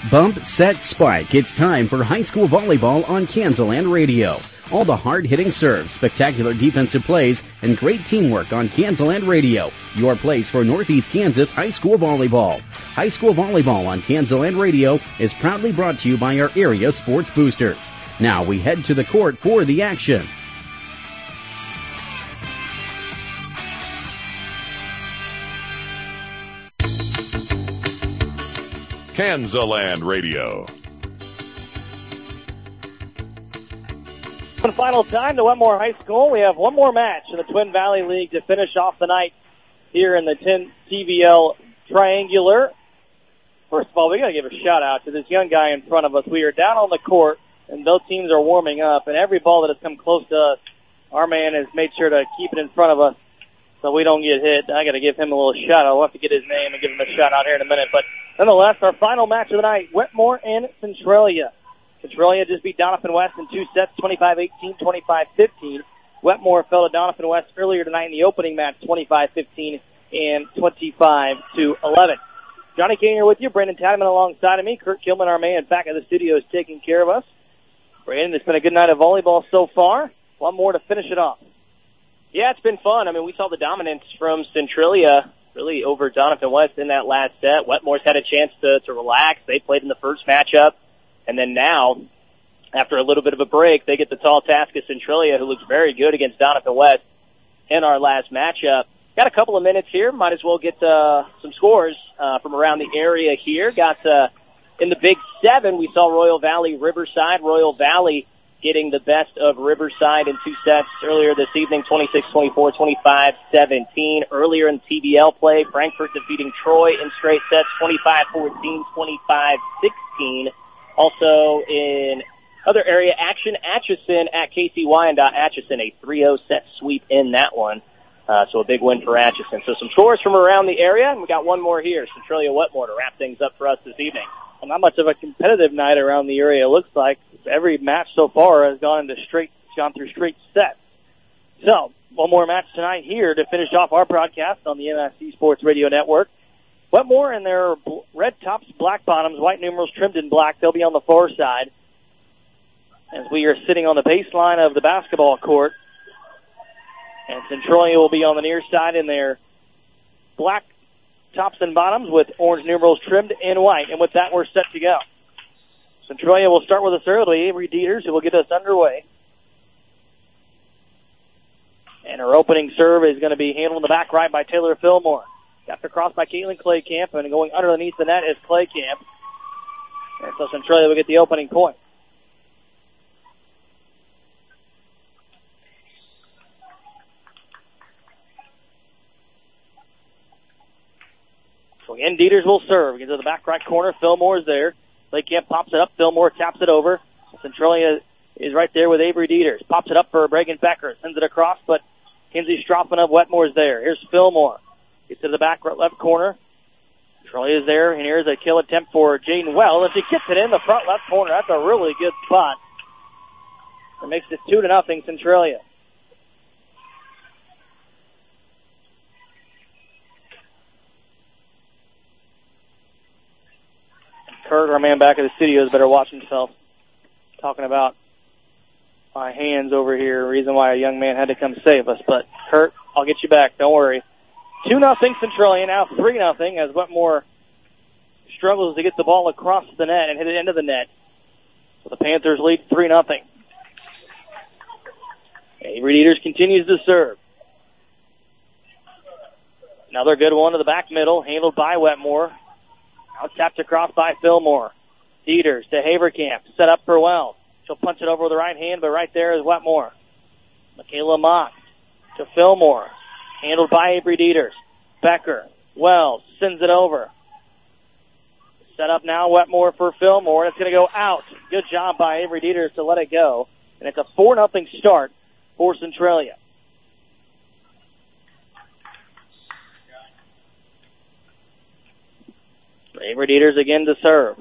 Bump, set, spike. It's time for high school volleyball on Kansaland Radio. All the hard-hitting serves, spectacular defensive plays, and great teamwork on Kansaland Radio. Your place for Northeast Kansas high school volleyball. High school volleyball on Kansaland Radio is proudly brought to you by our area sports boosters. Now we head to the court for the action. Kansaland Radio. For the final time to Wetmore High School, we have one more match in the Twin Valley League to finish off the night here in the 10 TVL Triangular. First of all, we got to give a shout out to this young guy in front of us. We are down on the court, and those teams are warming up, and every ball that has come close to us, our man has made sure to keep it in front of us so we don't get hit. I got to give him a little shout out. We'll have to get his name and give him a shout out here in a minute. But nonetheless, our final match of the night, Wetmore and Centralia. Centralia just beat Doniphan West in 2 sets, 25-18, 25-15. Wetmore fell to Doniphan West earlier tonight in the opening match, 25-15 and 25-11. Johnny Kane here with you. Brandon Tatterman alongside of me. Kurt Kilman, our man, back at the studio, is taking care of us. Brandon, it's been a good night of volleyball so far. One more to finish it off. Yeah, it's been fun. I mean, we saw the dominance from Centralia really over Doniphan West in that last set. Wetmore's had a chance to relax. They played in the first matchup. And then now, after a little bit of a break, they get the tall task of Centralia, who looks very good against Doniphan West in our last matchup. Got a couple of minutes here. Might as well get some scores from around the area here. Got in the Big 7, we saw Royal Valley Riverside. Royal Valley getting the best of Riverside in 2 sets earlier this evening, 26-24, 25-17. Earlier in TBL play, Frankfort defeating Troy in straight sets, 25-14, 25-16. Also in other area action, Atchison at Casey Wyandotte. Atchison, a 3-0 set sweep in that one. So a big win for Atchison. So some scores from around the area, and we got one more here, Centralia Wetmore, to wrap things up for us this evening. Well, not much of a competitive night around the area, it looks like. Every match so far has gone through straight sets. So, one more match tonight here to finish off our broadcast on the MSC Sports Radio Network. Wetmore and their red tops, black bottoms, white numerals trimmed in black. They'll be on the far side as we are sitting on the baseline of the basketball court. And Centralia will be on the near side in their black tops and bottoms with orange numerals trimmed in white. And with that, we're set to go. Centralia will start with a serve. It'll be Avery Dieters who will get us underway. And her opening serve is going to be handled in the back right by Taylor Fillmore. Got the cross by Caitlin Claycamp, and going underneath the net is Claycamp. And so Centralia will get the opening point. So again, Dieters will serve. Gets to the back right corner. Fillmore is there. Claycamp pops it up. Fillmore taps it over. Centralia is right there with Avery Dieters. Pops it up for Bregan Becker. Sends it across, but Kinsey Stroffman of Wetmore is there. Here's Fillmore. Gets to the back left corner. Centralia is there, and here's a kill attempt for Jaden Well, and she gets it in the front left corner. That's a really good spot. It makes it 2-0 Centralia. Kurt, our man back at the studios, better watch himself. Talking about my hands over here, reason why a young man had to come save us. But, Kurt, I'll get you back. Don't worry. 2-0 Centralia, now 3-0 as Wetmore struggles to get the ball across the net and hit it into the net. So the Panthers lead 3-0. Avery Dieters continues to serve. Another good one to the back middle, handled by Wetmore. Now tapped across by Fillmore. Dieters to Haverkamp, set up for Wells. She'll punch it over with the right hand, but right there is Wetmore. Michaela Mock to Fillmore. Handled by Avery Dieters. Becker, Wells, sends it over. Set up now, Wetmore for Fillmore. It's going to go out. Good job by Avery Dieters to let it go. And it's a 4-0 start for Centralia. Avery Dieters again to serve.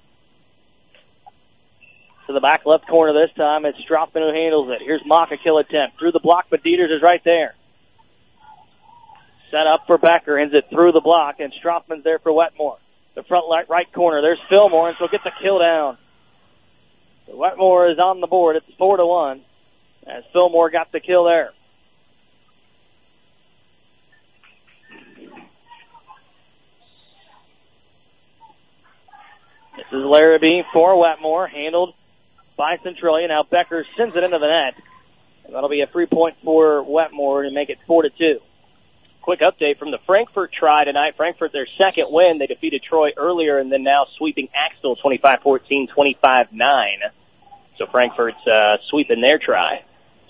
To the back left corner this time, it's Stroffman who handles it. Here's Mock, a kill attempt. Through the block, but Dieters is right there. Set up for Becker, ends it through the block, and Stroffman's there for Wetmore. the front right corner. There's Fillmore, and she'll get the kill down. So Wetmore is on the board. It's 4-1 as Fillmore got the kill there. This is Larrabee for Wetmore, handled by Centralia. Now Becker sends it into the net. And that'll be a 3-point for Wetmore to make it 4-2. Quick update from the Frankfort try tonight. Frankfort, their second win. They defeated Troy earlier and then now sweeping Axtell 25-14, 25-9. So Frankfort's sweeping their try.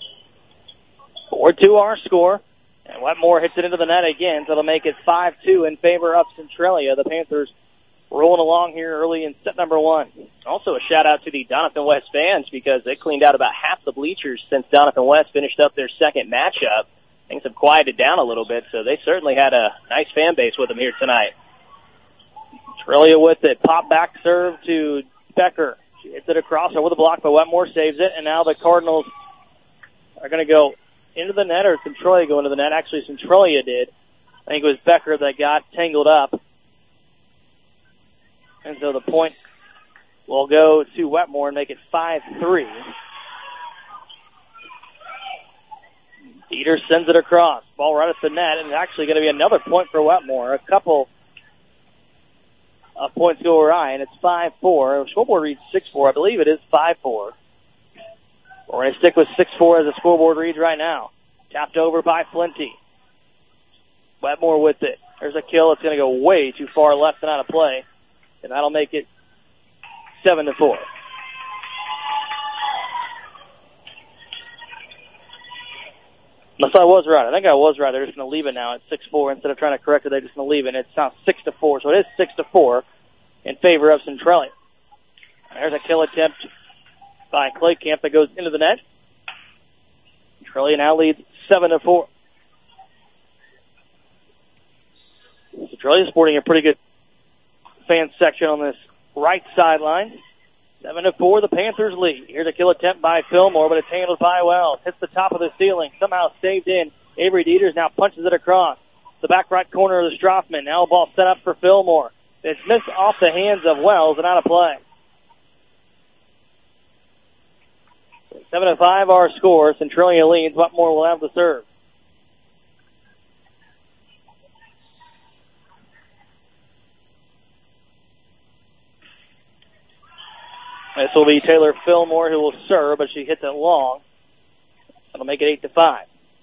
4-2 our score. And Wetmore hits it into the net again, so it'll make it 5-2 in favor of Centralia. The Panthers rolling along here early in set number 1. Also a shout-out to the Donovan West fans because they cleaned out about half the bleachers since Donovan West finished up their second matchup. Things have quieted down a little bit, so they certainly had a nice fan base with them here tonight. Centralia with it. Pop back serve to Becker. She hits it across over the block, but Wetmore saves it, and now the Cardinals are going to go into the net, or Centralia go into the net. Actually, Centralia did. I think it was Becker that got tangled up. And so the point will go to Wetmore and make it 5-3. Dieter sends it across. Ball right at the net, and it's actually going to be another point for Wetmore. A couple of points go awry, and it's 5-4. The scoreboard reads 6-4. I believe it is 5-4. We're going to stick with 6-4 as the scoreboard reads right now. Tapped over by Flinty. Wetmore with it. There's a kill. It's going to go way too far left and out of play, and that'll make it 7-4. Unless I was right. I think I was right. They're just going to leave it now at 6-4. Instead of trying to correct it, they're just going to leave it. It's now 6-4. So it is 6-4 in favor of Centralia. There's a kill attempt by Claycamp that goes into the net. Centralia now leads 7-4. Centralia sporting a pretty good fan section on this right sideline. 7-4, the Panthers lead. Here's a kill attempt by Fillmore, but it's handled by Wells. Hits the top of the ceiling, somehow saved in. Avery Dieters now punches it across the back right corner of the Strothman. Now a ball set up for Fillmore. It's missed off the hands of Wells and out of play. 7-5 our score. Centralia leads. Wetmore will have the serve. This will be Taylor Fillmore who will serve, but she hits it long. That'll make it 8-5.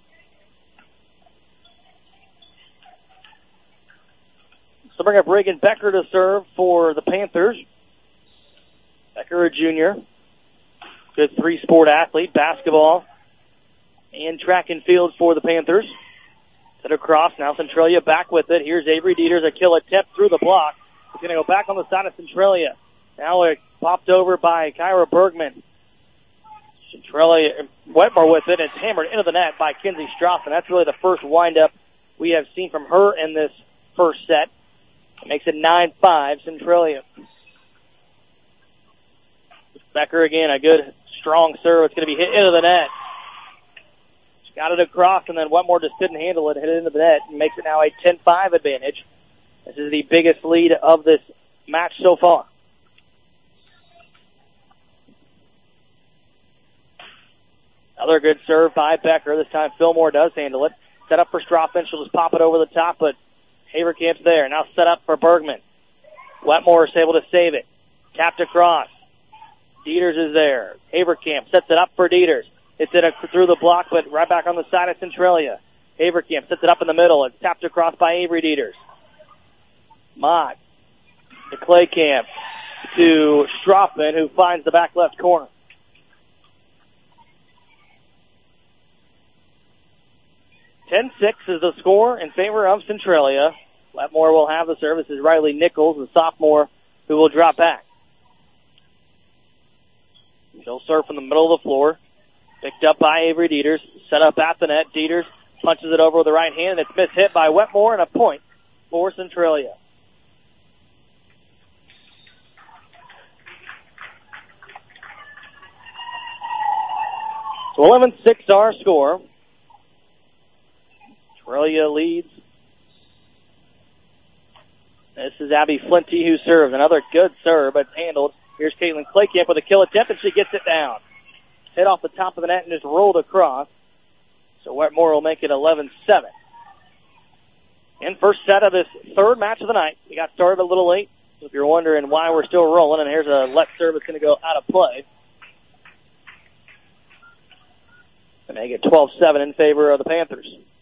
So bring up Reagan Becker to serve for the Panthers. Becker, a junior. Good three-sport athlete, basketball and track and field for the Panthers. Set across, now Centralia back with it. Here's Avery Dieters, a kill attempt through the block. It's going to go back on the side of Centralia. Now it popped over by Kyra Bergman. Centralia, Wetmore with it. It's hammered into the net by Kinsey Strothman. That's really the first windup we have seen from her in this first set. It makes it 9-5 Centralia. Becker again, a good strong serve. It's going to be hit into the net. She got it across, and then Wetmore just didn't handle it, hit it into the net, and makes it now a 10-5 advantage. This is the biggest lead of this match so far. Another good serve by Becker. This time Fillmore does handle it. Set up for Strothman. She'll just pop it over the top, but Havercamp's there. Now set up for Bergman. Wetmore is able to save it. Tapped across. Dieters is there. Havercamp sets it up for Dieters. It's it through the block, but right back on the side of Centralia. Havercamp sets it up in the middle. It's tapped across by Avery Dieters. Mott to Claycamp to Strothman, who finds the back left corner. 10-6 is the score in favor of Centralia. Wetmore will have the service. Is Riley Nichols, the sophomore, who will drop back. She'll serve from the middle of the floor. Picked up by Avery Dieters. Set up at the net. Dieters punches it over with the right hand. It's missed hit by Wetmore, and a point for Centralia. So 11-6 our score. Centralia leads This is Abby Flinty who serves. Another good serve, but it's handled. Here's Caitlin Claycamp with a kill attempt, and she gets it down. Hit off the top of the net and just rolled across. So Wetmore will make it 11-7. And first set of this third match of the night. We got started a little late. So if you're wondering why we're still rolling, and here's a let serve that's going to go out of play. And make it 12-7 in favor of the Panthers.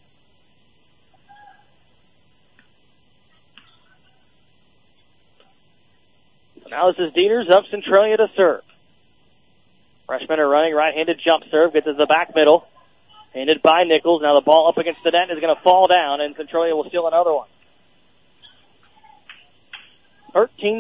So now this is Dieters up Centralia to serve. Freshmen are running right-handed jump serve, gets to the back middle. Handed by Nichols. Now the ball up against the net is going to fall down, and Centralia will steal another one. 13-7.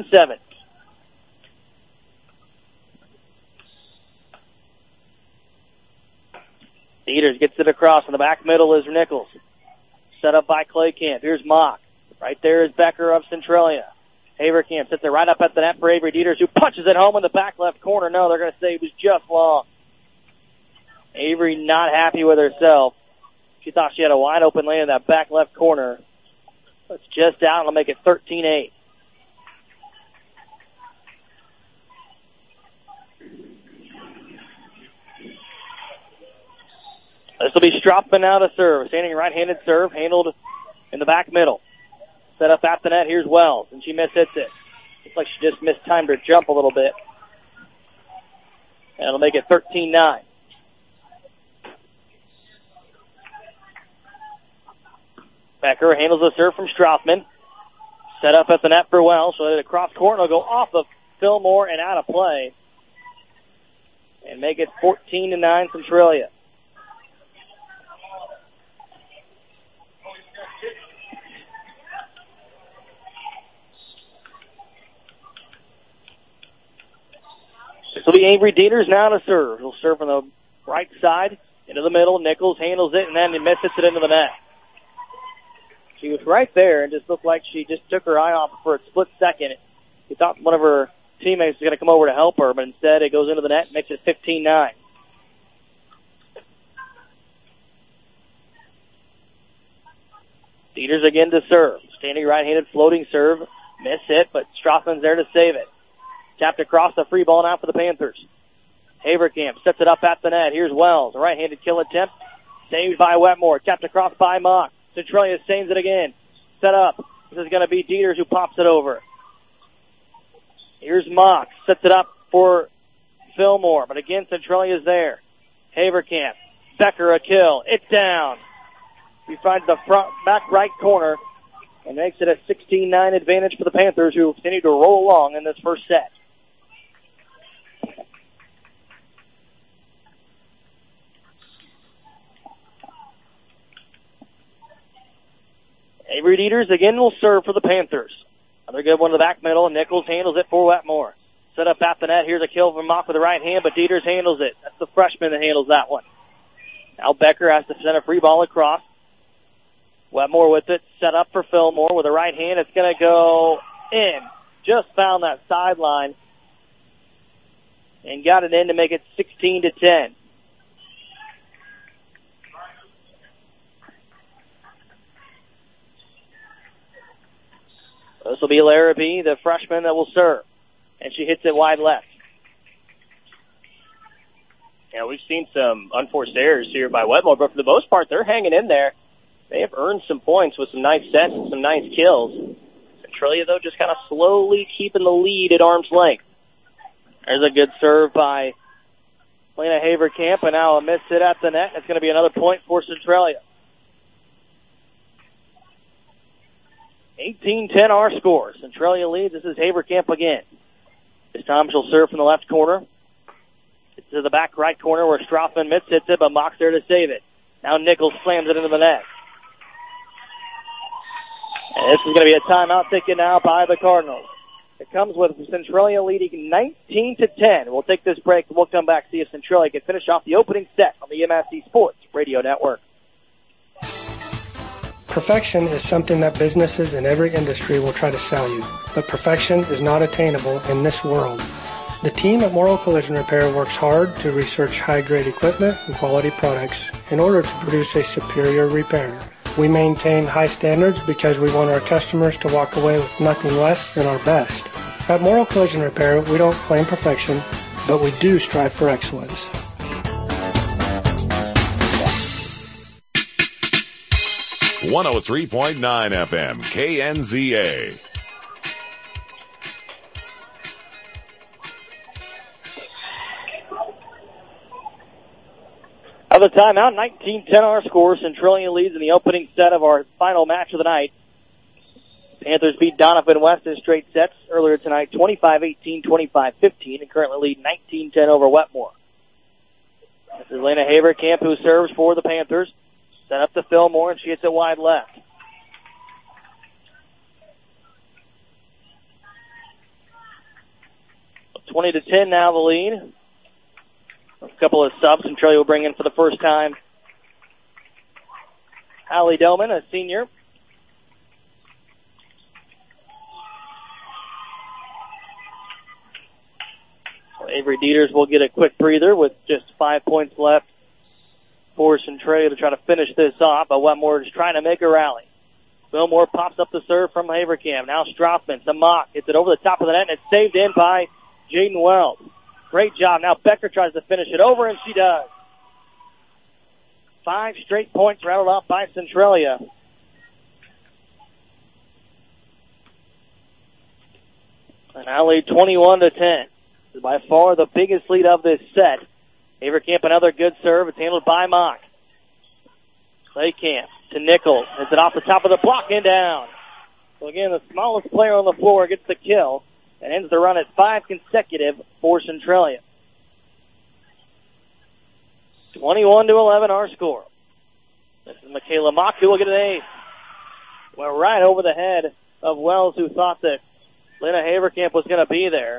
Dieters gets it across. In the back middle is Nichols. Set up by Claycamp. Here's Mock. Right there is Becker of Centralia. Haverkamp sits it right up at the net for Avery Dieters, who punches it home in the back left corner. No, they're going to say it was just long. Avery not happy with herself. She thought she had a wide open lane in that back left corner. It's just out, and it'll make it 13-8. This will be Strothman now to serve. Standing right-handed serve, handled in the back middle. Set up at the net. Here's Wells, and she mishits it. Looks like she just mistimed her jump a little bit. And it'll make it 13-9. Becker handles the serve from Strothman. Set up at the net for Wells. So the cross court will go off of Fillmore and out of play. And make it 14-9 Centralia. This will be Avery Dieters now to serve. He'll serve from the right side into the middle. Nichols handles it, and then he misses it into the net. She was right there and just looked like she just took her eye off for a split second. He thought one of her teammates was going to come over to help her, but instead it goes into the net and makes it 15-9. Dieters again to serve. Standing right-handed floating serve. Miss hit, but Strothman's there to save it. Tapped across the free ball now for the Panthers. Haverkamp sets it up at the net. Here's Wells. A right-handed kill attempt. Saved by Wetmore. Tapped across by Mock. Centralia saves it again. Set up. This is going to be Dieters who pops it over. Here's Mock. Sets it up for Fillmore. But again, Centralia's there. Haverkamp. Becker a kill. It's down. He finds the front back right corner and makes it a 16-9 advantage for the Panthers, who continue to roll along in this first set. Avery Dieters again will serve for the Panthers. Another good one to the back middle. Nichols handles it for Wetmore. Set up at the net. Here's a kill from Mock with the right hand, but Dieters handles it. That's the freshman that handles that one. Now Becker has to send a free ball across. Wetmore with it. Set up for Fillmore with the right hand. It's going to go in. Just found that sideline and got it in to make it 16-10. This will be Larrabee, the freshman that will serve. And she hits it wide left. Yeah, we've seen some unforced errors here by Wetmore, but for the most part, they're hanging in there. They have earned some points with some nice sets and some nice kills. Centralia, though, just kind of slowly keeping the lead at arm's length. There's a good serve by Lena Haverkamp, and now a miss hit at the net. It's going to be another point for Centralia. 18-10 our score. Centralia leads. This is Haverkamp again. This time she'll serve from the left corner. It's to the back right corner where Strothman hits it, but Mock's there to save it. Now Nichols slams it into the net. And this is going to be a timeout taken now by the Cardinals. It comes with Centralia leading 19-10. We'll take this break and we'll come back see if Centralia can finish off the opening set on the MSC Sports Radio Network. Perfection is something that businesses in every industry will try to sell you, but perfection is not attainable in this world. The team at Morrow Collision Repair works hard to research high-grade equipment and quality products in order to produce a superior repair. We maintain high standards because we want our customers to walk away with nothing less than our best. At Morrow Collision Repair, we don't claim perfection, but we do strive for excellence. .9 FM, KNZA. Out of the timeout, 19-10 our score. Centralia leads in the opening set of our final match of the night. Panthers beat Donovan West in straight sets earlier tonight, 25-18, 25-15, and currently lead 19-10 over Wetmore. This is Lena Haverkamp who serves for the Panthers. Set up to Fillmore, and she hits it wide left. So 20-10 now the lead. A couple of subs Centralia will bring in for the first time. Allie Doman, a senior. So Avery Dieters will get a quick breather with just 5 points left for Centralia to try to finish this off, but Wetmore is trying to make a rally. Fillmore pops up the serve from Haverkamp. Now Strothman, to Mock. Hits it over the top of the net, and it's saved in by Jaden Wells. Great job. Now Becker tries to finish it over, and she does. 5 straight points rattled off by Centralia. And now lead 21-10. This is by far the biggest lead of this set. Haverkamp, another good serve. It's handled by Mock. Claycamp to Nichols. Hits it off the top of the block and down. So again, the smallest player on the floor gets the kill and ends the run at 5 consecutive for Centralia. 21-11 our score. This is Michaela Mock who will get an ace. Went right over the head of Wells, who thought that Lena Haverkamp was going to be there.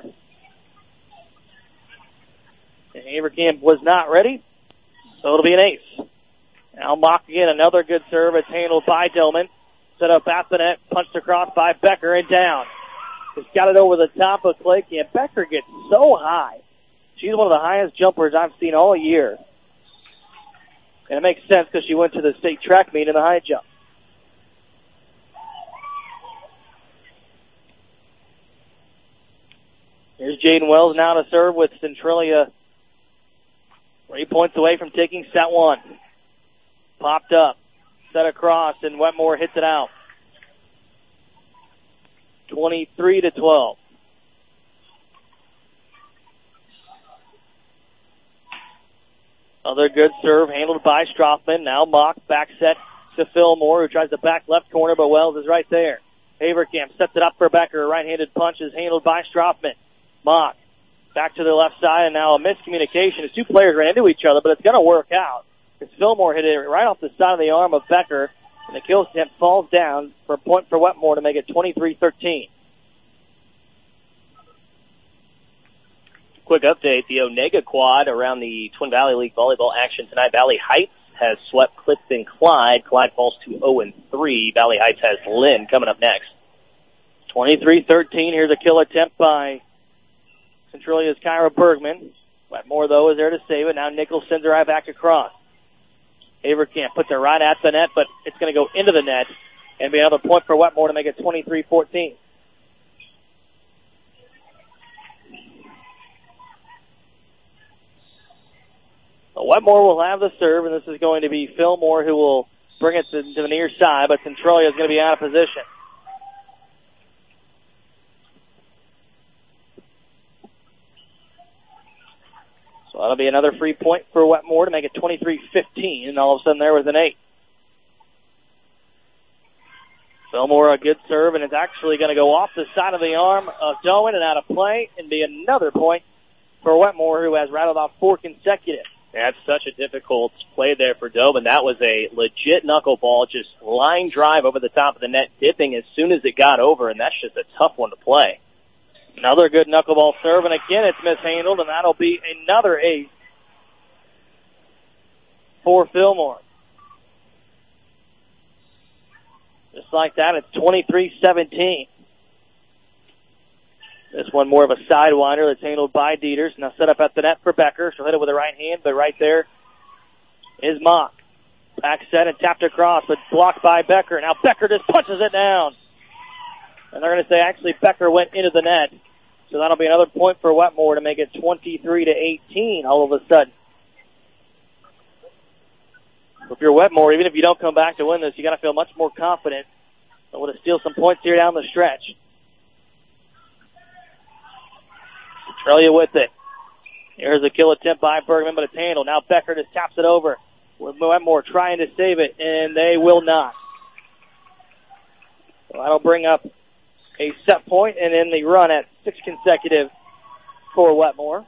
And Haverkamp was not ready, so it'll be an ace. Now Mock again, another good serve. It's handled by Dillman. Set up at the net, punched across by Becker and down. Just got it over the top of Claycamp. Becker gets so high. She's one of the highest jumpers I've seen all year. And it makes sense because she went to the state track meet in the high jump. Here's Jaden Wells now to serve with Centralia 3 points away from taking set one. Popped up, set across, and Wetmore hits it out. 23-12. Another good serve handled by Strothman. Now Mock back set to Fillmore, who tries to back left corner, but Wells is right there. Haverkamp sets it up for Becker. A right-handed punch is handled by Strothman. Mock back to the left side, and now a miscommunication. The two players ran into each other, but it's going to work out. Because Fillmore hit it right off the side of the arm of Becker, and the kill attempt falls down for a point for Wetmore to make it 23-13. Quick update, the Onega quad around the Twin Valley League volleyball action tonight. Valley Heights has swept Clifton Clyde. Clyde falls to 0-3. Valley Heights has Lynn coming up next. 23-13. Here's a kill attempt by Centralia's Kyra Bergman. Wetmore, though, is there to save it. Now Nichols sends her right back across. Haverkamp puts it right at the net, but it's going to go into the net and be another point for Wetmore to make it 23-14. So Wetmore will have the serve, and this is going to be Fillmore who will bring it to the near side, but Centralia is going to be out of position. So that'll be another free point for Wetmore to make it 23-15, and all of a sudden there was an 8. Fillmore, a good serve, and it's actually going to go off the side of the arm of Doan and out of play, and be another point for Wetmore, who has rattled off 4 consecutive. That's such a difficult play there for Doman. That was a legit knuckleball, just line drive over the top of the net, dipping as soon as it got over, and that's just a tough one to play. Another good knuckleball serve, and again it's mishandled, and that'll be another ace for Fillmore. Just like that, it's 23-17. This one more of a sidewinder that's handled by Dieters. Now set up at the net for Becker. She'll hit it with the right hand, but right there is Mock. Back set and tapped across, but blocked by Becker. Now Becker just punches it down. And they're going to say actually Becker went into the net. So that'll be another point for Wetmore to make it 23-18 all of a sudden. If you're Wetmore, even if you don't come back to win this, you got to feel much more confident able to steal some points here down the stretch. Centralia with it. Here's a kill attempt by Bergman, but it's handled. Now Becker just taps it over. With Wetmore trying to save it, and they will not. So that'll bring up a set point and then the run at 6 consecutive for Wetmore.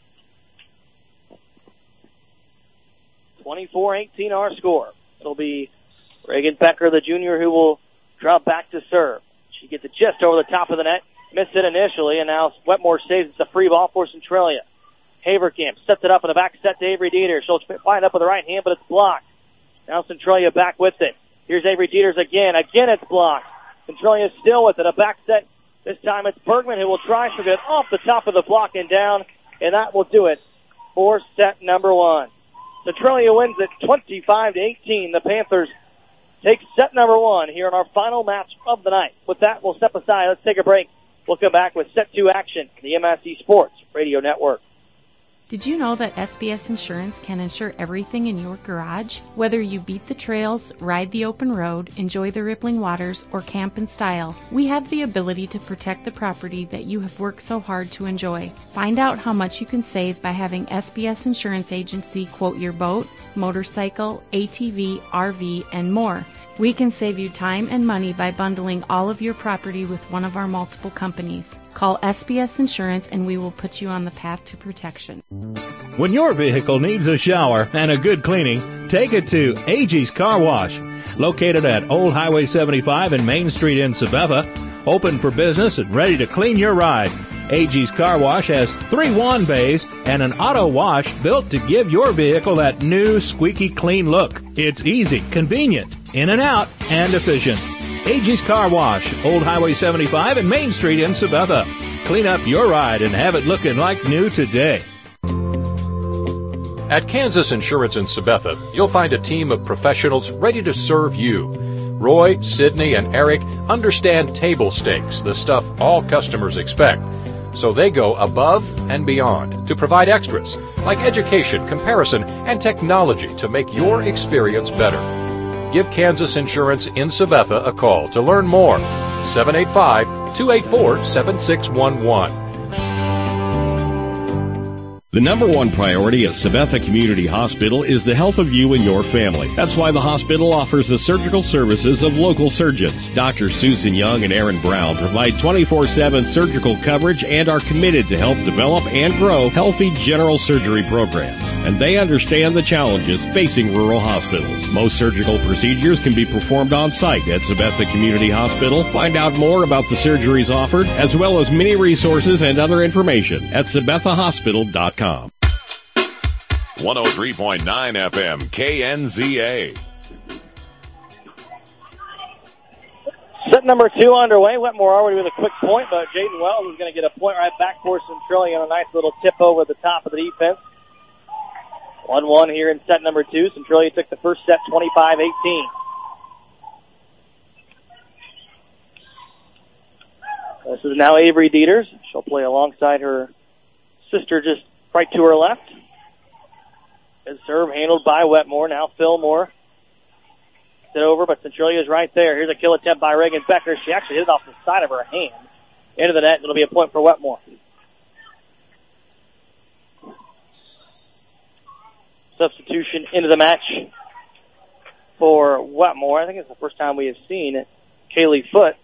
24-18 our score. It'll be Reagan Becker, the junior, who will drop back to serve. She gets it just over the top of the net. Missed it initially, and now Wetmore saves it's a free ball for Centralia. Haverkamp sets it up in the back set to Avery Dieters. She'll find it up with the right hand, but it's blocked. Now Centralia back with it. Here's Avery Dieters again. Again it's blocked. Centralia still with it. A back set. This time it's Bergman who will try to get off the top of the block and down, and that will do it for set number 1. Centralia wins it 25-18. The Panthers take set number 1 here in our final match of the night. With that, we'll step aside. Let's take a break. We'll come back with set 2 action, the MSC Sports Radio Network. Did you know that SBS Insurance can insure everything in your garage? Whether you beat the trails, ride the open road, enjoy the rippling waters, or camp in style, we have the ability to protect the property that you have worked so hard to enjoy. Find out how much you can save by having SBS Insurance Agency quote your boat, motorcycle, ATV, RV, and more. We can save you time and money by bundling all of your property with one of our multiple companies. Call SBS Insurance and we will put you on the path to protection. When your vehicle needs a shower and a good cleaning, take it to Agie's Car Wash. Located at Old Highway 75 and Main Street in Sabetha. Open for business and ready to clean your ride. Agie's Car Wash has 3 wand bays and an auto wash built to give your vehicle that new squeaky clean look. It's easy, convenient, in and out, and efficient. Agie's Car Wash, Old Highway 75 and Main Street in Sabetha. Clean up your ride and have it looking like new today. At Kansas Insurance in Sabetha, you'll find a team of professionals ready to serve you. Roy, Sidney, and Eric understand table stakes, the stuff all customers expect. So they go above and beyond to provide extras like education, comparison, and technology to make your experience better. Give Kansas Insurance in Sabetha a call to learn more. 785-284-7611. The number one priority at Sabetha Community Hospital is the health of you and your family. That's why the hospital offers the surgical services of local surgeons. Drs. Susan Young and Aaron Brown provide 24/7 surgical coverage and are committed to help develop and grow healthy general surgery programs. And they understand the challenges facing rural hospitals. Most surgical procedures can be performed on site at Sabetha Community Hospital. Find out more about the surgeries offered, as well as many resources and other information at SabethaHospital.com. 103.9 FM, KNZA. Set number 2 underway. Wetmore already with a quick point, but Jaden Wells is going to get a point right back for Centralia on a nice little tip over the top of the defense. 1-1 here in set number 2. Centralia took the first set 25-18. This is now Avery Dieters. She'll play alongside her sister just right to her left. Good serve handled by Wetmore. Now Fillmore. It over, but Centralia is right there. Here's a kill attempt by Reagan Becker. She actually hit it off the side of her hand into the net. It'll be a point for Wetmore. Substitution into the match for Wetmore. I think it's the first time we have seen Kaylee Foote.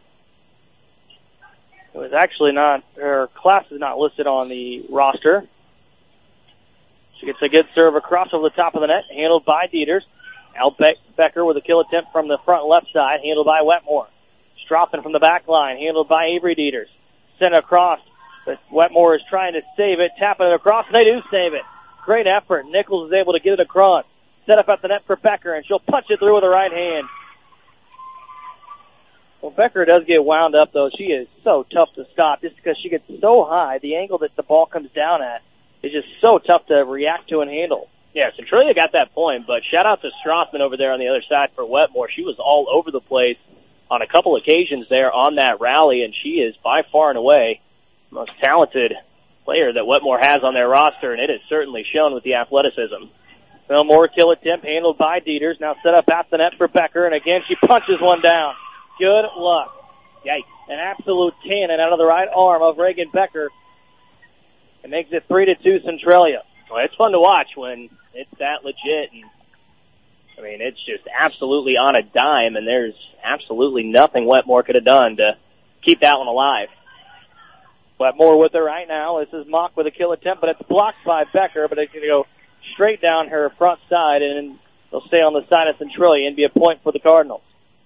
It was actually not, her class is not listed on the roster. She gets a good serve across over the top of the net, handled by Dieters. Al Becker with a kill attempt from the front left side, handled by Wetmore. Stropping from the back line, handled by Avery Dieters. Sent across, but Wetmore is trying to save it, tapping it across, and they do save it. Great effort. Nichols is able to get it across. Set up at the net for Becker, and she'll punch it through with her right hand. Well, Becker does get wound up, though. She is so tough to stop just because she gets so high. The angle that the ball comes down at is just so tough to react to and handle. Yeah, Centralia got that point, but shout out to Strothman over there on the other side for Wetmore. She was all over the place on a couple occasions there on that rally, and she is by far and away the most talented player that Wetmore has on their roster, and it is certainly shown with the athleticism. Fillmore kill attempt handled by Dieters. Now set up at the net for Becker, and again she punches one down. Good luck. Yikes. An absolute cannon out of the right arm of Reagan Becker. It makes it 3-2 Centralia. Well, it's fun to watch when it's that legit. And I mean, it's just absolutely on a dime, and there's absolutely nothing Wetmore could have done to keep that one alive. Wetmore with it right now. This is Mock with a kill attempt, but it's blocked by Becker, but it's going to go straight down her front side, and they'll stay on the side of Centralia and be a point for the Cardinals.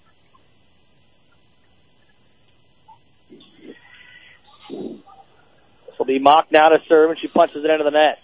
This will be Mock now to serve, and she punches it into the net.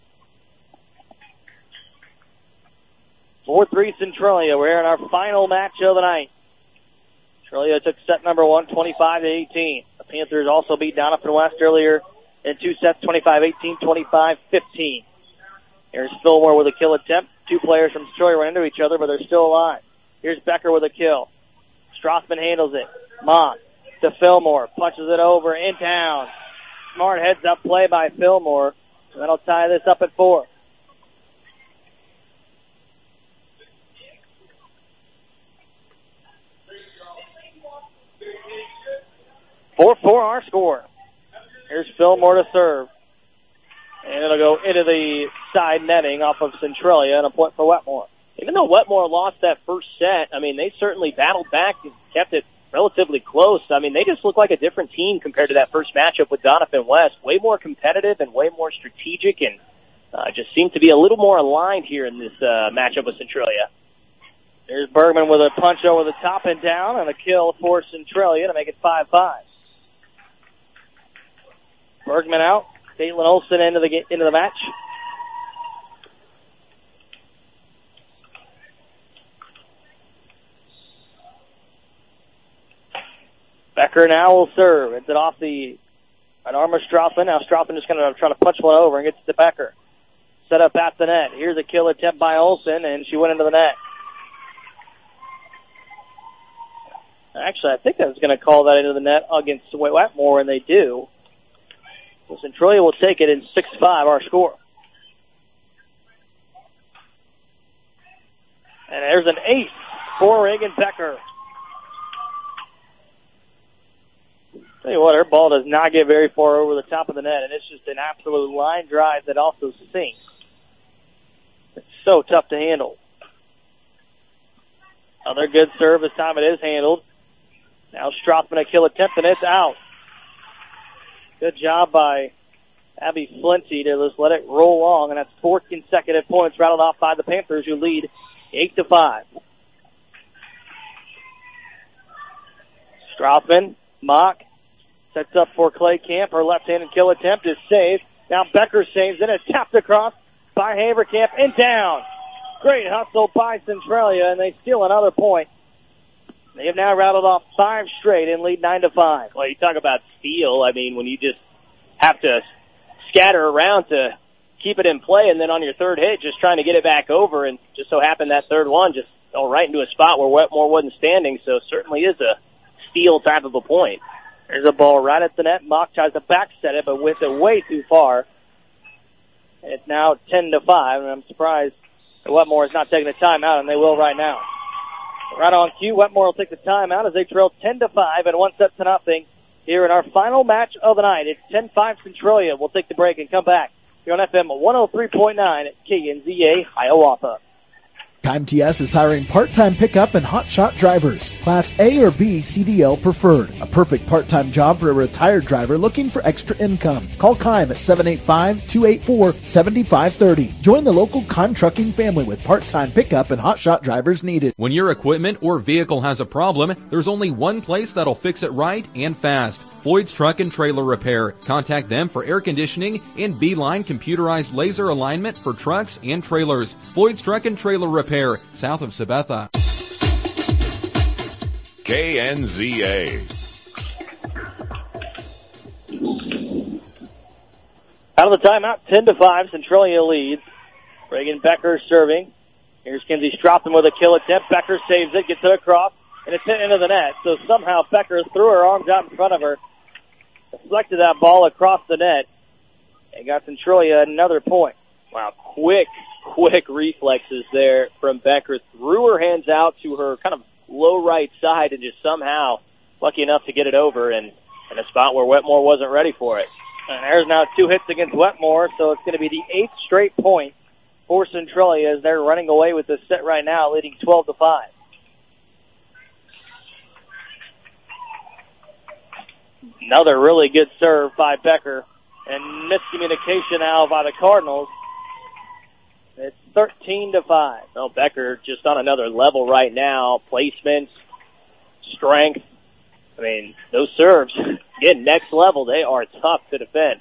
4-3 Centralia. We're in our final match of the night. Centralia took set number 1, 25-18. The Panthers also beat Doniphan West earlier in 2 sets, 25-18, 25-15. Here's Fillmore with a kill attempt. 2 players from Centralia run into each other, but they're still alive. Here's Becker with a kill. Strothman handles it. Mock to Fillmore. Punches it over in town. Smart heads-up play by Fillmore. And that'll tie this up at 4. Our score. Here's Fillmore to serve. And it'll go into the side netting off of Centralia and a point for Wetmore. Even though Wetmore lost that first set, I mean, they certainly battled back and kept it relatively close. I mean, they just look like a different team compared to that first matchup with Doniphan West. Way more competitive and way more strategic, and just seem to be a little more aligned here in this matchup with Centralia. There's Bergman with a punch over the top and down and a kill for Centralia to make it 5-5. Bergman out. Caitlin Olsen into the match. Becker now will serve. It's it off an arm of Strothman. Now Strothman just going to try to punch one over and gets to Becker. Set up at the net. Here's a kill attempt by Olsen, and she went into the net. Actually, I think I was going to call that into the net against Wetmore, and they do. So Centralia will take it in 6-5, our score. And there's an ace for Reagan Becker. Tell you what, her ball does not get very far over the top of the net, and it's just an absolute line drive that also sinks. It's so tough to handle. Another good serve. This time it is handled. Now Strothman a kill attempt, and it's out. Good job by Abby Flinty to just let it roll along, and that's 4 consecutive points rattled off by the Panthers, who lead 8-5. Strothman, Mock, sets up for Clay Camp. Her left-handed kill attempt is saved. Now Becker saves it. It's tapped across by Haverkamp and down. Great hustle by Centralia, and they steal another point. They have now rattled off 5 straight and lead 9-5. Well, you talk about steal. I mean, when you just have to scatter around to keep it in play, and then on your third hit, just trying to get it back over, and just so happened that third one just fell right into a spot where Wetmore wasn't standing, so certainly is a steal type of a point. There's a ball right at the net. Mock tries to backset it, but with it way too far. And it's now 10-5, and I'm surprised that Wetmore is not taking a timeout, and they will right now. Right on cue, Wetmore will take the timeout as they trail 10-5 and 1-0 here in our final match of the night. It's 10-5 Centralia. We'll take the break and come back here on FM 103.9 at KNZA Hiawatha. Time TS is hiring part-time pickup and hotshot drivers, Class A or B CDL preferred. A perfect part-time job for a retired driver looking for extra income. Call Kime at 785-284-7530. Join the local Kime Trucking family with part-time pickup and hotshot drivers needed. When your equipment or vehicle has a problem, there's only one place that'll fix it right and fast. Floyd's Truck and Trailer Repair. Contact them for air conditioning and B-Line computerized laser alignment for trucks and trailers. Floyd's Truck and Trailer Repair, south of Sabetha. KNZA. Out of the timeout, 10-5, Centralia leads. Reagan Becker serving. Here's Kinsey Stroughton with a kill attempt. Becker saves it, gets it across, and it's hit into the net. So somehow Becker threw her arms out in front of her, deflected that ball across the net, and got Centralia another point. Wow, quick reflexes there from Becker. Threw her hands out to her kind of low right side and just somehow lucky enough to get it over in a spot where Wetmore wasn't ready for it. And there's now 2 hits against Wetmore, so it's going to be the 8th straight point for Centralia as they're running away with this set right now, leading 12-5. Another really good serve by Becker, and miscommunication now by the Cardinals. It's 13-5. Oh, Becker just on another level right now. Placements, strength. I mean, those serves, again, next level. They are tough to defend.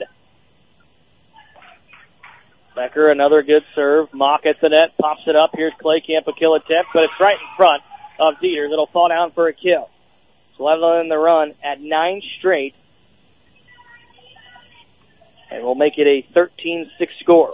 Becker, another good serve. Mock at the net, pops it up. Here's Claycamp, a kill attempt, but it's right in front of Dieters. It'll fall down for a kill. So leveling the run at 9 straight. And we'll make it a 13-6 score.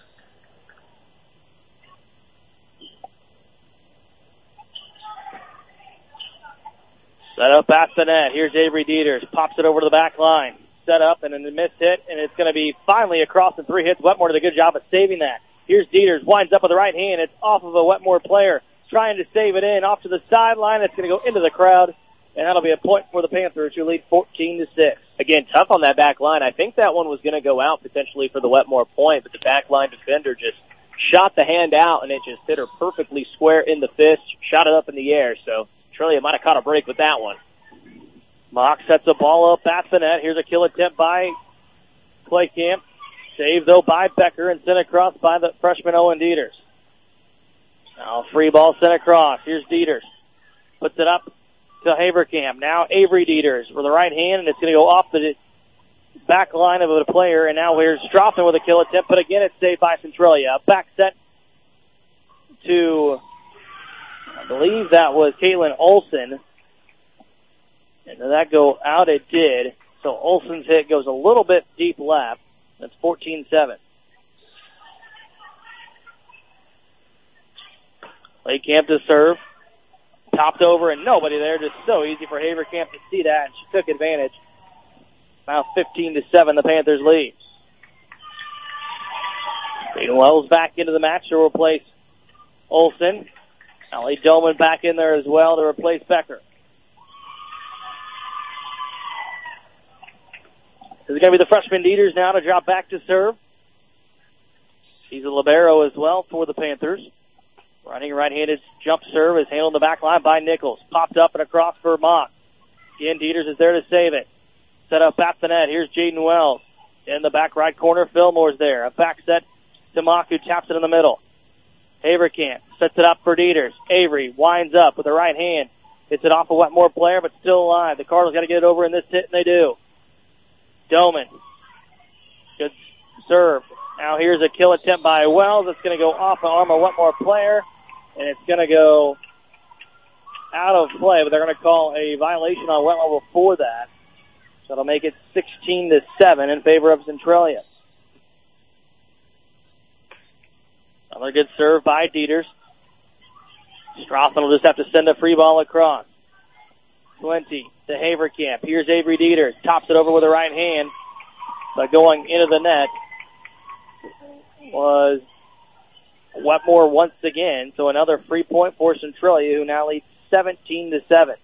Set up at the net. Here's Avery Dieters. Pops it over to the back line. Set up and then the missed hit, and it's going to be finally across the 3 hits. Wetmore did a good job of saving that. Here's Dieters. Winds up with the right hand. It's off of a Wetmore player. Trying to save it in. Off to the sideline. It's going to go into the crowd. And that'll be a point for the Panthers, who lead 14-6. Again, tough on that back line. I think that one was going to go out potentially for the Wetmore point, but the back line defender just shot the hand out, and it just hit her perfectly square in the fist, shot it up in the air. So Trillia might have caught a break with that one. Mock sets the ball up at the net. Here's a kill attempt by Claycamp. Saved, though, by Becker and sent across by the freshman Owen Dieters. Now free ball sent across. Here's Dieters. Puts it up to Haverkamp. Now Avery Dieters with the right hand, and it's going to go off the back line of the player. And now here's Stroughton with a kill attempt, but again it's saved by Centralia. Back set to, I believe that was Caitlin Olson. And did that go out? It did. So Olson's hit goes a little bit deep left. That's 14-7. Claycamp to serve. Topped over and nobody there. Just so easy for Haverkamp to see that, and she took advantage. Now 15-7, the Panthers lead. Peyton Wells back into the match to replace Olson. Allie Doman back in there as well to replace Becker. This is going to be the freshman Dieters now to drop back to serve. He's a libero as well for the Panthers. Running right-handed jump serve is handled in the back line by Nichols. Popped up and across for Mock. Again, Dieters is there to save it. Set up at the net. Here's Jaden Wells. In the back right corner, Fillmore's there. A back set to Mock, who taps it in the middle. Haverkamp sets it up for Dieters. Avery winds up with the right hand. Hits it off a Wetmore player, but still alive. The Cardinals got to get it over in this hit, and they do. Doman. Good serve. Now here's a kill attempt by Wells. It's going to go off the arm of a Wetmore player, and it's going to go out of play, but they're going to call a violation on Wetmore before that. So it'll make it 16-7 in favor of Centralia. Another good serve by Dieters. Stroughton will just have to send a free ball across. 20 to Haverkamp. Here's Avery Dieters. Tops it over with the right hand. But going into the net was Wetmore once again. So another free point for Centralia, who now leads 17-7.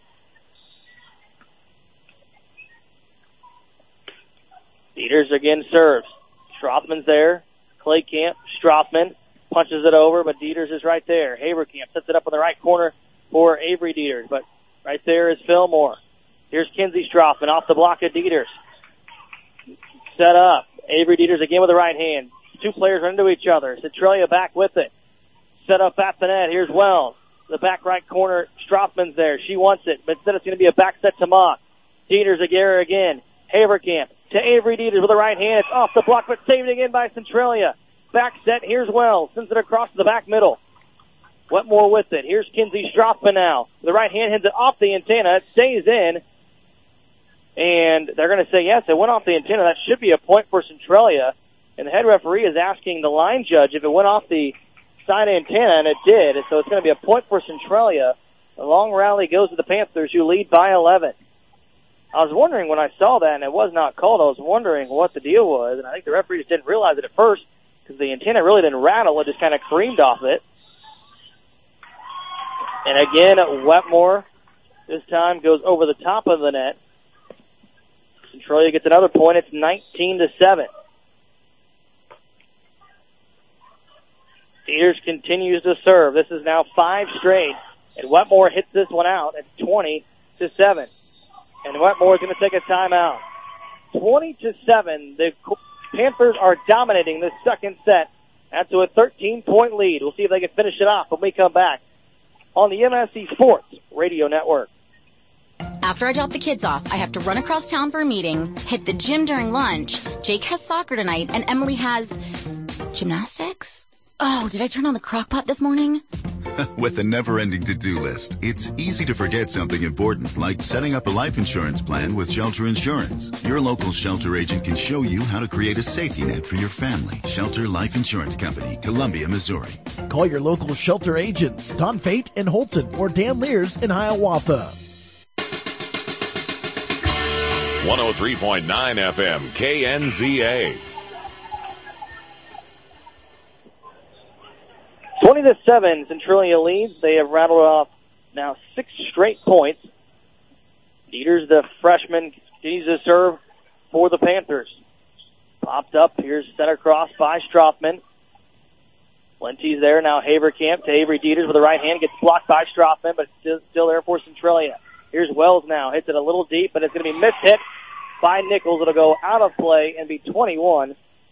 Dieters again serves. Strothman's there. Claycamp. Strothman punches it over, but Dieters is right there. Haverkamp sets it up in the right corner for Avery Dieters, but right there is Fillmore. Here's Kinsey Strothman off the block of Dieters. Set up. Avery Dieters again with the right hand. Two players run into each other. Centralia back with it. Set up at the net. Here's Wells. The back right corner. Strothman's there. She wants it, but instead it's going to be a back set to Mock. Dieters again. Haverkamp to Avery Dieters with the right hand. It's off the block, but saved again by Centralia. Back set. Here's Wells. Sends it across to the back middle. Wetmore with it. Here's Kinsey Strothman now. The right hand hits it off the antenna. It stays in. And they're going to say, yes, it went off the antenna. That should be a point for Centralia. And the head referee is asking the line judge if it went off the side antenna, and it did. So it's going to be a point for Centralia. The long rally goes to the Panthers, who lead by 11. I was wondering when I saw that, and it was not called, I was wondering what the deal was, and I think the referee just didn't realize it at first because the antenna really didn't rattle. It just kind of creamed off it. And again, Wetmore this time goes over the top of the net. Centralia gets another point. It's 19-7. Peters continues to serve. This is now 5 straight. And Wetmore hits this one out at 20-7. And Wetmore is going to take a timeout. 20-7. The Panthers are dominating this second set. That's to a 13-point lead. We'll see if they can finish it off when we come back on the MSC Sports Radio Network. After I drop the kids off, I have to run across town for a meeting, hit the gym during lunch. Jake has soccer tonight, and Emily has gymnastics. Oh, did I turn on the crock pot this morning? With a never-ending to-do list, it's easy to forget something important, like setting up a life insurance plan with Shelter Insurance. Your local Shelter agent can show you how to create a safety net for your family. Shelter Life Insurance Company, Columbia, Missouri. Call your local Shelter agents, Don Fate in Holton or Dan Lears in Hiawatha. 103.9 FM, KNZA. 20-7, Centralia leads. They have rattled off now 6 straight points. Dieters, the freshman, continues to serve for the Panthers. Popped up. Here's center cross by Strothman. Plenty's there. Now Haverkamp to Avery Dieters with the right hand. Gets blocked by Strothman, but still there for Centralia. Here's Wells now. Hits it a little deep, but it's going to be mishit by Nichols. It'll go out of play and be 21-7.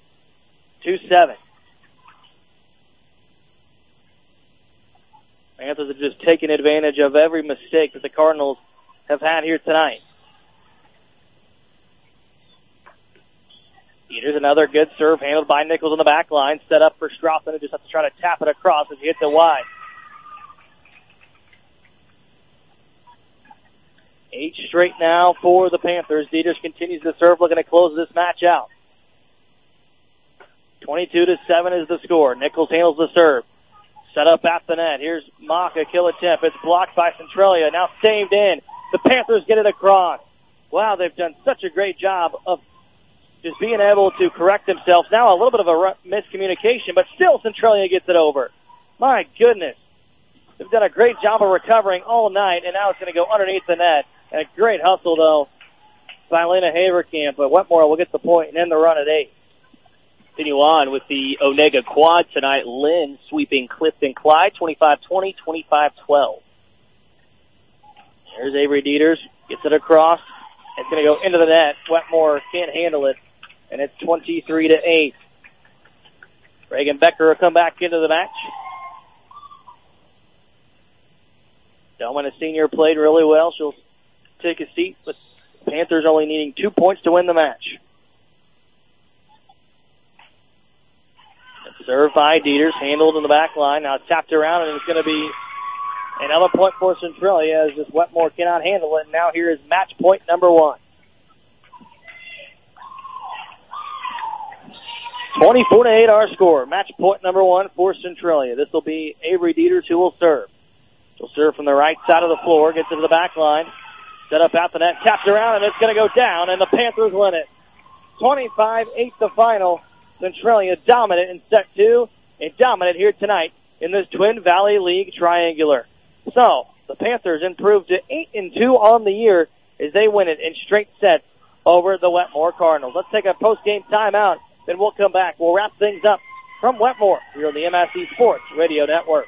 Panthers have just taken advantage of every mistake that the Cardinals have had here tonight. Here's another good serve handled by Nichols on the back line. Set up for Strothman, who just has to try to tap it across as he hits it wide. 8 straight now for the Panthers. Dieters continues to serve, looking to close this match out. 22-7 is the score. Nichols handles the serve. Set up at the net. Here's Mock, a kill attempt. It's blocked by Centralia. Now saved in. The Panthers get it across. Wow, they've done such a great job of just being able to correct themselves. Now a little bit of a miscommunication, but still Centralia gets it over. My goodness. They've done a great job of recovering all night, and now it's going to go underneath the net. And a great hustle, though, by Lena Haverkamp. But Wetmore will get the point and end the run at 8. Continue on with the Onega quad tonight. Lynn sweeping Clifton Clyde, 25-20, 25-12. There's Avery Dieters. Gets it across. It's going to go into the net. Wetmore can't handle it. And it's 23-8. Reagan Becker will come back into the match. Delman, a senior, played really well. She'll take a seat, but Panthers only needing 2 points to win the match. Served by Dieters, handled in the back line. Now tapped around, and it's going to be another point for Centralia as this Wetmore cannot handle it. And now here is match point number 1. 24-8 our score. Match point number 1 for Centralia. This will be Avery Dieters who will serve. She'll serve from the right side of the floor, gets into the back line. Set up at the net, tapped around, and it's going to go down, and the Panthers win it. 25-8 the final. Centralia dominant in set 2 and dominant here tonight in this Twin Valley League triangular. So, the Panthers improved to 8-2 on the year as they win it in straight sets over the Wetmore Cardinals. Let's take a post-game timeout, then we'll come back. We'll wrap things up from Wetmore here on the MSC Sports Radio Network.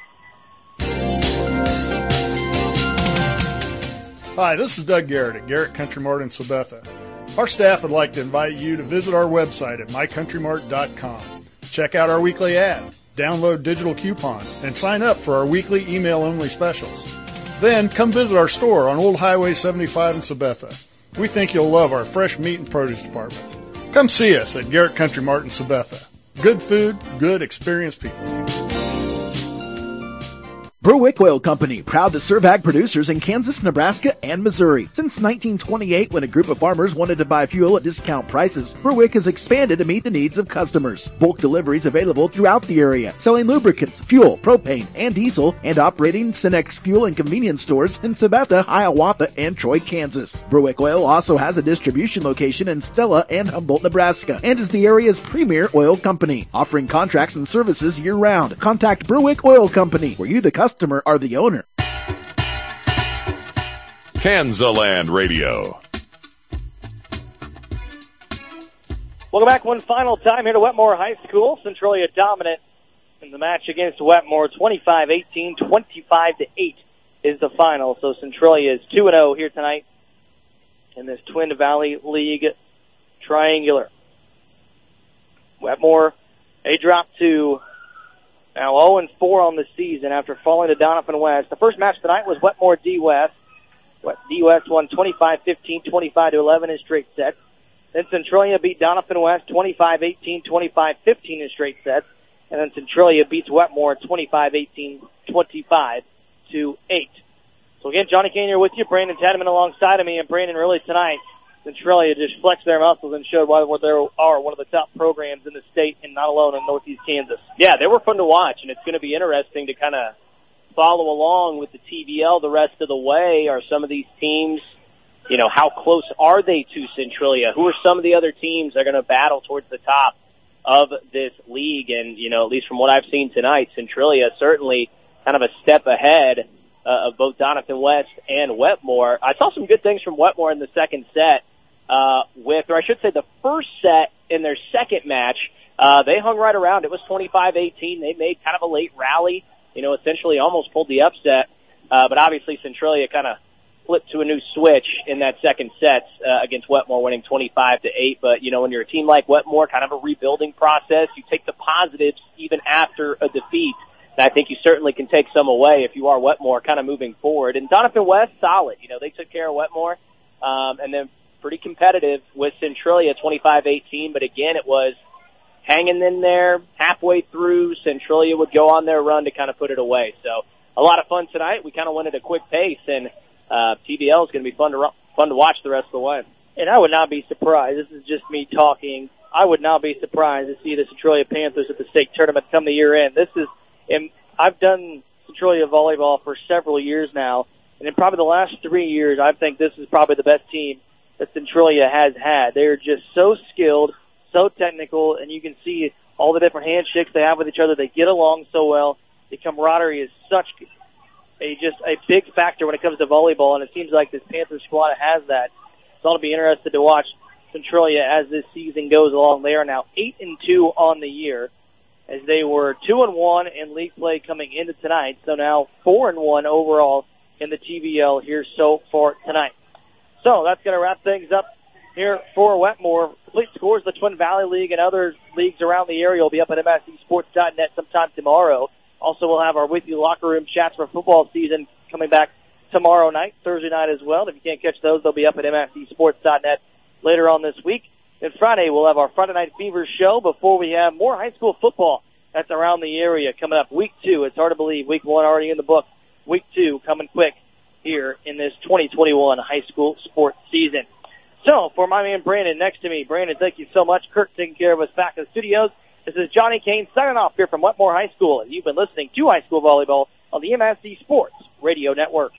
Hi, this is Doug Garrett at Garrett Country Mart in Sabetha. Our staff would like to invite you to visit our website at mycountrymart.com. Check out our weekly ads, download digital coupons, and sign up for our weekly email-only specials. Then come visit our store on Old Highway 75 in Sabetha. We think you'll love our fresh meat and produce department. Come see us at Garrett Country Mart in Sabetha. Good food, good experienced people. Berwick Oil Company, proud to serve ag producers in Kansas, Nebraska, and Missouri. Since 1928, when a group of farmers wanted to buy fuel at discount prices, Berwick has expanded to meet the needs of customers. Bulk deliveries available throughout the area, selling lubricants, fuel, propane, and diesel, and operating Cenex fuel and convenience stores in Sabetha, Hiawatha, and Troy, Kansas. Berwick Oil also has a distribution location in Stella and Humboldt, Nebraska, and is the area's premier oil company, offering contracts and services year-round. Contact Berwick Oil Company, where you, the customer, are the owner. Kansaland Radio. Welcome back one final time here to Wetmore High School. Centralia dominant in the match against Wetmore. 25-18, 25-8 is the final. So Centralia is 2-0 here tonight in this Twin Valley League triangular. Wetmore, they dropped to now 0-4 on the season after falling to Doniphan West. The first match tonight was Wetmore D West. D West won 25-15, 25-11 in straight sets. Then Centralia beat Doniphan West 25-18, 25-15 in straight sets. And then Centralia beats Wetmore 25-18, 25-8. So again, Johnny Kane here with you, Brandon Tadman alongside of me. And Brandon, really tonight, Centralia just flexed their muscles and showed why they are one of the top programs in the state and not alone in Northeast Kansas. Yeah, they were fun to watch, and it's going to be interesting to kind of follow along with the TVL the rest of the way. Are some of these teams, you know, how close are they to Centralia? Who are some of the other teams that are going to battle towards the top of this league? And, you know, at least from what I've seen tonight, Centralia certainly kind of a step ahead of both Doniphan West and Wetmore. I saw some good things from Wetmore in the second set, or I should say the first set in their second match. They hung right around. It was 25-18. They made kind of a late rally, you know, essentially almost pulled the upset. But obviously Centralia kind of flipped to a new switch in that second set against Wetmore, winning 25-8. But, you know, when you're a team like Wetmore, kind of a rebuilding process, you take the positives even after a defeat. And I think you certainly can take some away if you are Wetmore kind of moving forward. And Doniphan West, solid. You know, they took care of Wetmore. And then pretty competitive with Centralia, 25-18. But again, it was hanging in there halfway through. Centralia would go on their run to kind of put it away. So a lot of fun tonight. We kind of went at a quick pace, and TVL is going to be fun to watch the rest of the way. And I would not be surprised. This is just me talking. I would not be surprised to see the Centralia Panthers at the state tournament come the year end. I've done Centralia volleyball for several years now, and in probably the last 3 years, I think this is probably the best team that Centralia has had. They're just so skilled, so technical, and you can see all the different handshakes they have with each other. They get along so well. The camaraderie is such a big factor when it comes to volleyball, and it seems like this Panthers squad has that. So I'll be interested to watch Centralia as this season goes along. They are now 8-2 on the year, as they were 2-1 in league play coming into tonight. So now 4-1 overall in the TVL here so far tonight. So that's going to wrap things up here for Wetmore. Complete scores of the Twin Valley League and other leagues around the area will be up at MSCSports.net sometime tomorrow. Also, we'll have our With You Locker Room chats for football season coming back tomorrow night, Thursday night as well. If you can't catch those, they'll be up at MSCSports.net later on this week. And Friday, we'll have our Friday Night Fever show before we have more high school football that's around the area coming up. Week 2, it's hard to believe. Week 1 already in the book. Week 2 coming quick here in this 2021 high school sports season. So, for my man Brandon next to me, Brandon, thank you so much. Kirk taking care of us back in the studios. This is Johnny Kane signing off here from Wetmore High School, and you've been listening to High School Volleyball on the MSC Sports Radio Network.